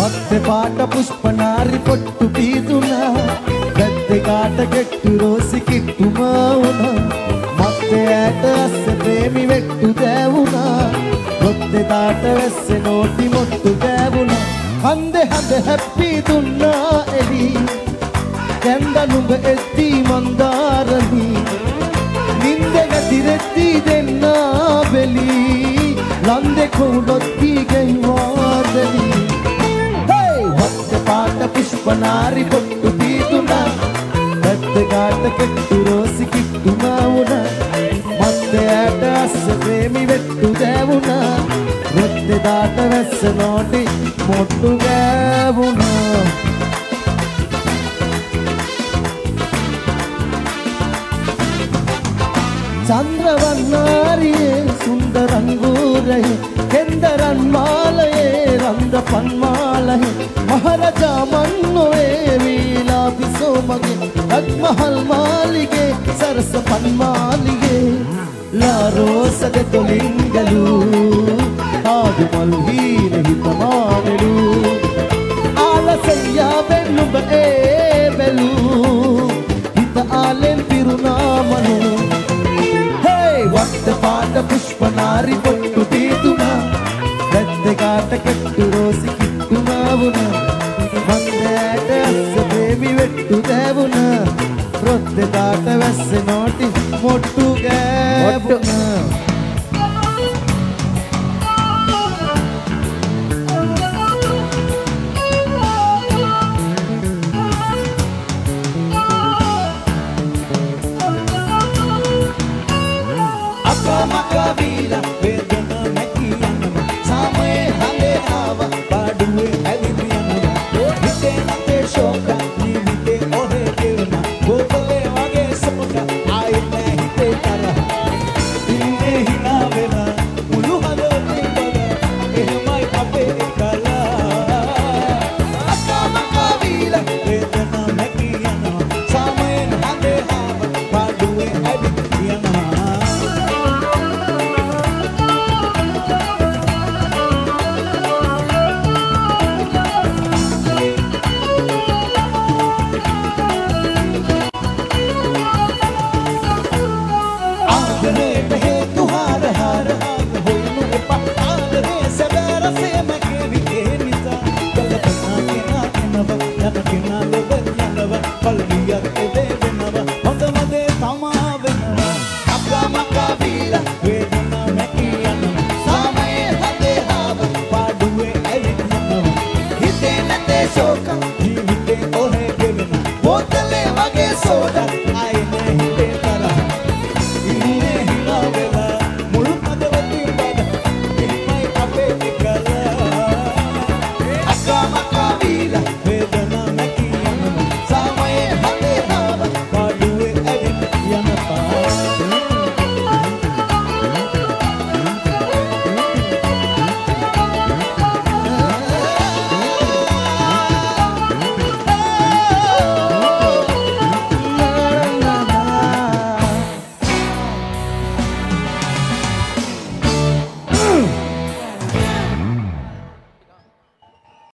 මත්තේ පාට පුෂ්පනාරි පොට්ටු පීදුනා වැද්දේ කාට කෙට්ටු රෝසි කිට්ටුම වුණා මත්තේ ඇට අස්ස ප්‍රේමි වෙට්ටු දෑවුණා රොත්තේ තාට වැස්සේ නෝටි මොට්ටු දෑවුණා කන්දේ හඳ හැප්පි දුන්නා එලි කැන්ද නුඹ එද්දි මන්දාරනි නින්ද ගැතිරෙද්දි දෙන්නා බෙලි ලන්දේ කුඩොත්ති ගෙයිවාදලි වත්තේ පාට පුෂ්පනාරි පොට්ටු පීදුනා වැද්දේ කාට කෙට්ටු රෝසි කිට්ටුම වුණා මත්තේ ඇට අස්ස ප්‍රේමි වෙට්ටු දෑවුණා රොත්තේ දාට වැස්ස නෝටි මොට්ටු ගෑවුණා චන්ද්‍රවන්නාරියේ සුන්දරංගුරයේ කෙන්දරන් මාලයේ රන්ද පන්මාලයේ මහරජා මන්නෝයේ වීලාපිසෝ මගේ රත්මහල් මාලිගේ සරස පන්මාලිගේ ලා රෝසද තොලින්ගලු ආදු මල් හීන හිතමානෙලු ආලසయ్యා වෙන්නුඹ ඒ බැලු හිත ආලෙන් පිරුණා මනෝ වත්තේ පාට පුෂ්පනාරි පොට්ටු පීදුනා වැද්දේ කාට කෙට්ටු රෝසි කිට්ටුම වුණා මත්තේ ඇට අස්ස ප්‍රේමි වෙට්ටු දෑවුණා රොත්තේ දාට වැස්සේ